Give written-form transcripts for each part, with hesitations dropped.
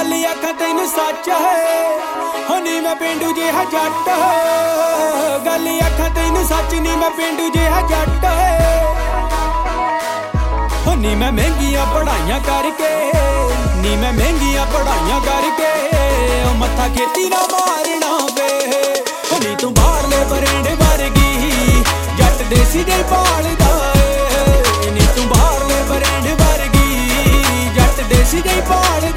गल आखां तैनूं सच है हो नी मैं पेंडू जिहा जट गल आखां तैनूं सच नी मैं पेंडू जिहा जट हो नी मैं महंगियां पढ़ाइयां करके नी मैं महंगियां पढ़ाइयां करके मत्था खेती ना मारना वे हो नी तू बाहरले बरेंड वर्गी जट देसी दे पालदा नी तू बाहरले बरेंड वर्गी जट देसी दे पालदा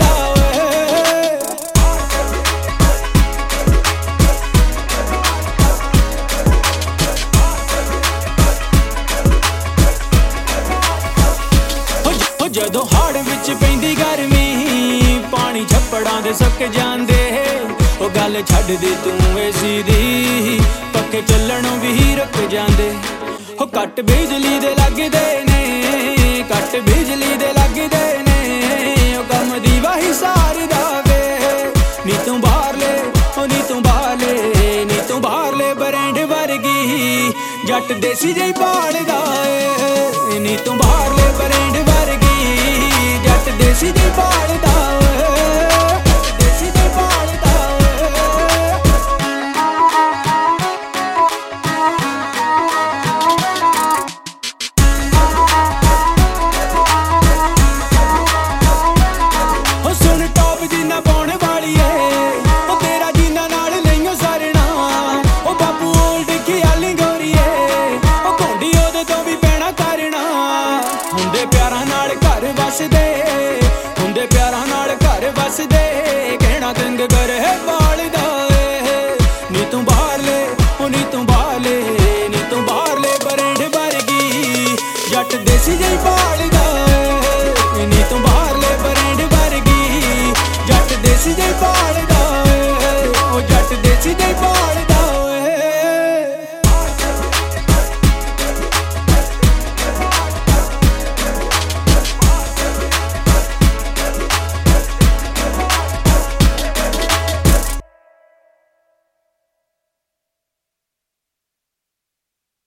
जदों हाड़ विच पैंदी गर्मी पानी छप्पड़ां दे सक जांदे ओ गल छड्ड दे तू एसी दी पक्के चलणों भी रुक जांदे हो कट बिजली दे लगदे ने कट बिजली दे लगदे ने ओ कम दी वाही सारदा वे नी तू बाहरले ओ नी तू बाहरले नी तू बाहरले बरेंड वर्गी जट देसी जेही पालदा नी तू बाहरले बरेंड वर्गी जट देसी दे पालदा देसी दे पालदा हो सुन टॉप जिन्ना पाउण वाली है ओ तेरा जिन्ना नाल नहीं सरना ओ बापू ओल्ड खियाली गोरी है ओ घोंडी ओदे तो भी पैना करना हुंदे प्यारां नाल घर वसदे हुंदे प्यारां नाल घर वसदे कहना तंग कर है पालदा नी तू बाहरले ओ नी तू बाहरले नी तू बाहरले बरेंड वर्गी जट देसी जेही पालदा नी तू बाहरले बरेंड वर्गी जट देसी जेही पालदा